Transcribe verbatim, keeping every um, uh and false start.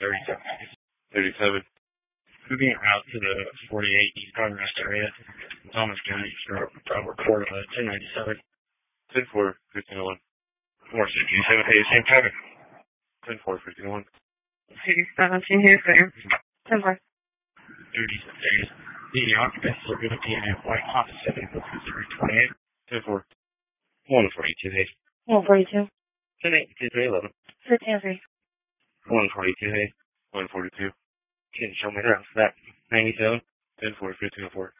thirty-seven. thirty-seven. Moving out to the forty-eight East Congress area, Thomas County, start report of ten ninety-seven. ten four, fifteen oh one. four sixty-seven, hey, same time. ten four, fifteen oh one. City seventeen here, clear. ten four. thirty-six days. The occupants are going to be in White House, seven three twenty-eight. ten four. one forty-two days. one forty-two. ten eighty-two, three eleven. fifteen oh three. one forty-two days. one forty-two. Can show me around that. ninety-seven. ten four, fifteen oh four.